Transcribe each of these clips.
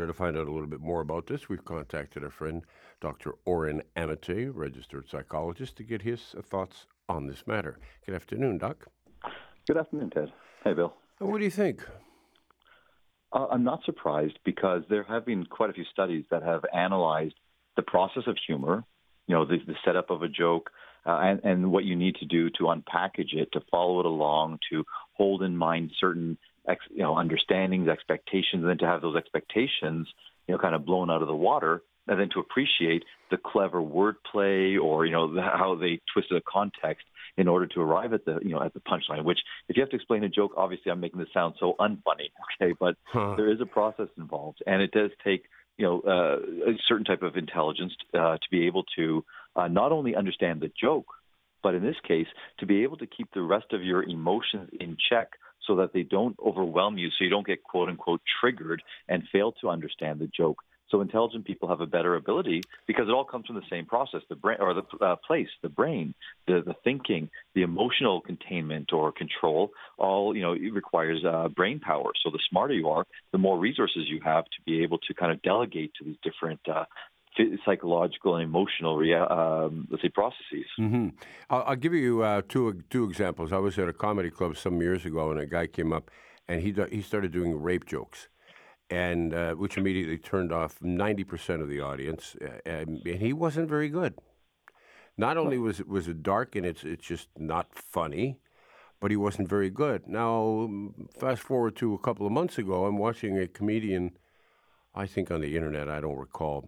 to find out a little bit more about this, we've contacted our friend, Dr. Oren Amate, registered psychologist, to get his thoughts on this matter. Good afternoon, Doc. Good afternoon, Ted. Hey, Bill. What do you think? I'm not surprised because there have been quite a few studies that have analyzed the process of humor, the setup of a joke, and what you need to do to unpackage it, to follow it along, to hold in mind certain understandings, expectations, and then to have those expectations, kind of blown out of the water, and then to appreciate the clever wordplay or, how they twisted the context in order to arrive at the, at the punchline, which if you have to explain a joke, obviously I'm making this sound so unfunny, okay, but there is a process involved, and it does take, a certain type of intelligence to be able to not only understand the joke, but in this case, to be able to keep the rest of your emotions in check so that they don't overwhelm you, so you don't get quote unquote triggered and fail to understand the joke. So intelligent people have a better ability because it all comes from the same process, the brain or the place, the brain, the thinking, the emotional containment or control. All it requires brain power. So the smarter you are, the more resources you have to be able to kind of delegate to these different psychological and emotional, let's say, processes. Mm-hmm. I'll give you two examples. I was at a comedy club some years ago, and a guy came up, and he started doing rape jokes, and which immediately turned off 90% of the audience, and he wasn't very good. Not only was it dark and it's just not funny, but he wasn't very good. Now, fast forward to a couple of months ago, I'm watching a comedian, I think on the internet, I don't recall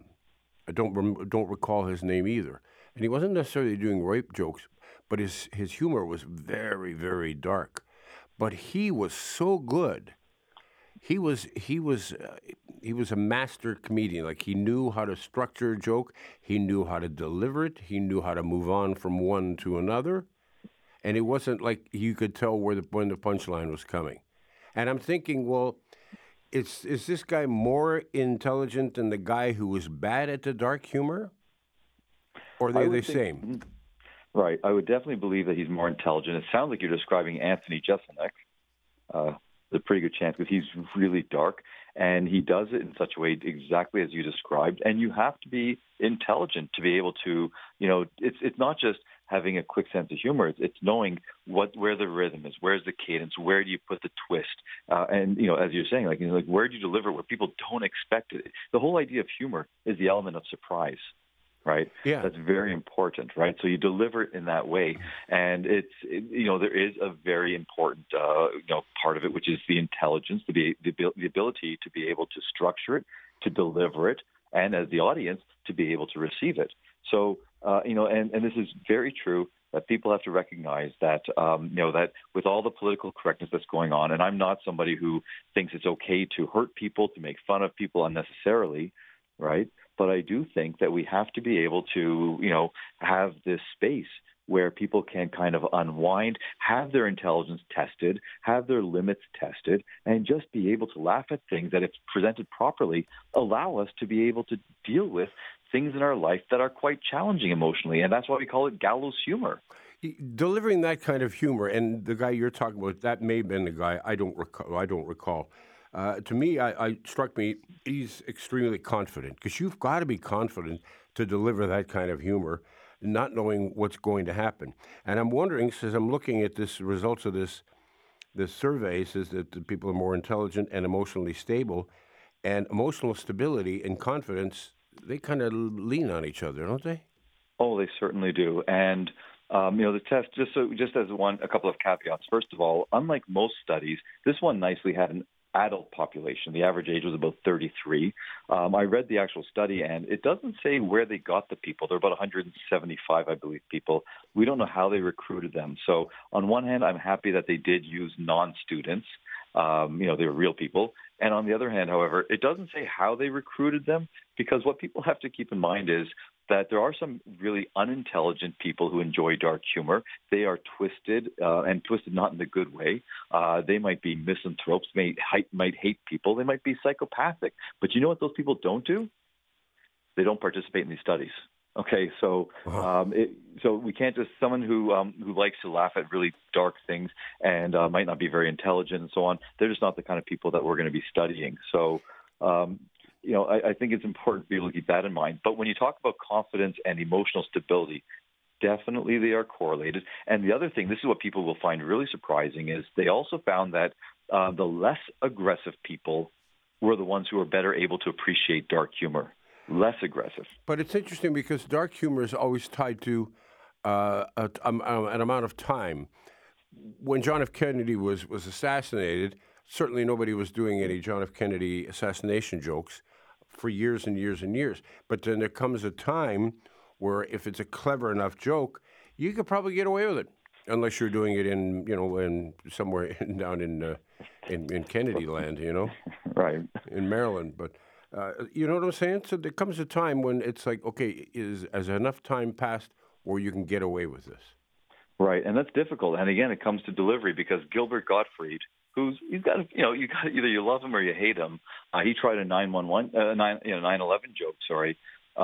his name either. And he wasn't necessarily doing rape jokes, but his humor was very, very dark. But he was so good. He was a master comedian. Like, he knew how to structure a joke, he knew how to deliver it, he knew how to move on from one to another, and it wasn't like you could tell when the punchline was coming. And I'm thinking, well, is this guy more intelligent than the guy who was bad at the dark humor, or are they the same? Right. I would definitely believe that he's more intelligent. It sounds like you're describing Anthony Jeselnik. A pretty good chance because he's really dark, and he does it in such a way exactly as you described. And you have to be intelligent to be able to, it's not just having a quick sense of humor. It's knowing where the rhythm is, where's the cadence, where do you put the twist, and as you're saying, like where do you deliver where people don't expect it. The whole idea of humor is the element of surprise. Right. Yeah. That's very important. Right. So you deliver it in that way. And there is a very important, part of it, which is the intelligence, the ability to be able to structure it, to deliver it, and as the audience to be able to receive it. So, and this is very true that people have to recognize that, that with all the political correctness that's going on, and I'm not somebody who thinks it's okay to hurt people, to make fun of people unnecessarily. Right. But I do think that we have to be able to, have this space where people can kind of unwind, have their intelligence tested, have their limits tested, and just be able to laugh at things that, if presented properly, allow us to be able to deal with things in our life that are quite challenging emotionally. And that's why we call it gallows humor. Delivering that kind of humor, and the guy you're talking about, that may have been the guy, I don't recall. To me, I struck me, he's extremely confident, because you've got to be confident to deliver that kind of humor, not knowing what's going to happen. And I'm wondering, since I'm looking at this results of this survey, says that the people are more intelligent and emotionally stable, and emotional stability and confidence, they kind of lean on each other, don't they? Oh, they certainly do. And the test, just as a couple of caveats. First of all, unlike most studies, this one nicely had an adult population. The average age was about 33. I read the actual study, and it doesn't say where they got the people. There are about 175, I believe, people. We don't know how they recruited them. So on one hand, I'm happy that they did use non-students. They were real people. And on the other hand, however, it doesn't say how they recruited them, because what people have to keep in mind is that there are some really unintelligent people who enjoy dark humor. They are twisted, and twisted not in the good way. They might be misanthropes, might hate people. They might be psychopathic. But you know what those people don't do? They don't participate in these studies. Okay, so so we can't just someone who likes to laugh at really dark things and might not be very intelligent and so on. They're just not the kind of people that we're going to be studying. So I think it's important for you to keep that in mind. But when you talk about confidence and emotional stability, definitely they are correlated. And the other thing, this is what people will find really surprising, is they also found that the less aggressive people were the ones who were better able to appreciate dark humor. Less aggressive. But it's interesting because dark humor is always tied to an amount of time. When John F. Kennedy was assassinated, certainly nobody was doing any John F. Kennedy assassination jokes for years and years and years. But then there comes a time where if it's a clever enough joke, you could probably get away with it, unless you're doing it in somewhere down in Kennedy land, Right. in Maryland. But you know what I'm saying? So there comes a time when it's like, okay, has enough time passed where you can get away with this? Right, and that's difficult. And again, it comes to delivery because Gilbert Gottfried, he's got either you love him or you hate him. He tried a 9/11 joke,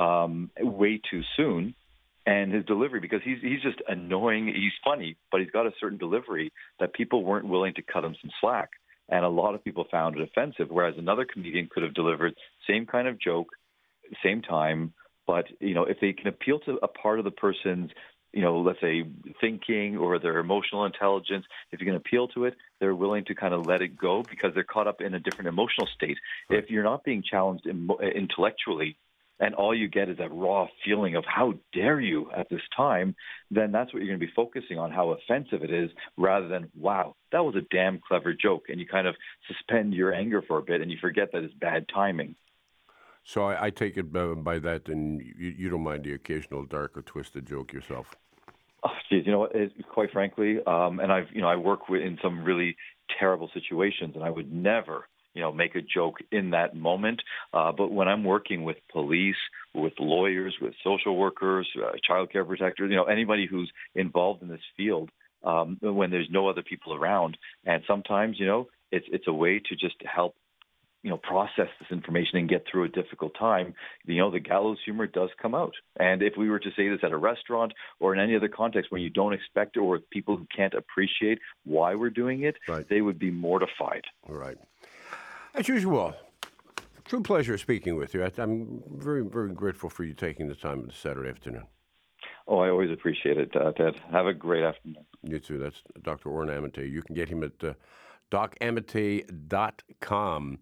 way too soon, and his delivery, because he's just annoying. He's funny, but he's got a certain delivery that people weren't willing to cut him some slack, and a lot of people found it offensive. Whereas another comedian could have delivered same kind of joke, same time, but if they can appeal to a part of the person's let's say thinking or their emotional intelligence, if you can appeal to it, they're willing to kind of let it go because they're caught up in a different emotional state. Right. If you're not being challenged intellectually and all you get is that raw feeling of how dare you at this time, then that's what you're going to be focusing on, how offensive it is, rather than, wow, that was a damn clever joke. And you kind of suspend your anger for a bit and you forget that it's bad timing. So I take it by that, and you don't mind the occasional dark or twisted joke yourself. Oh, geez, you know what? Quite frankly, and I work in some really terrible situations, and I would never, make a joke in that moment. But when I'm working with police, with lawyers, with social workers, child care protectors, anybody who's involved in this field, when there's no other people around, and sometimes, it's a way to just help process this information and get through a difficult time. The gallows humor does come out. And if we were to say this at a restaurant or in any other context where you don't expect it, or with people who can't appreciate why we're doing it, right, they would be mortified. All right. As usual, true pleasure speaking with you. I'm very, very grateful for you taking the time this Saturday afternoon. Oh, I always appreciate it, Ted. Have a great afternoon. You too. That's Dr. Oren Amate. You can get him at docamate.com.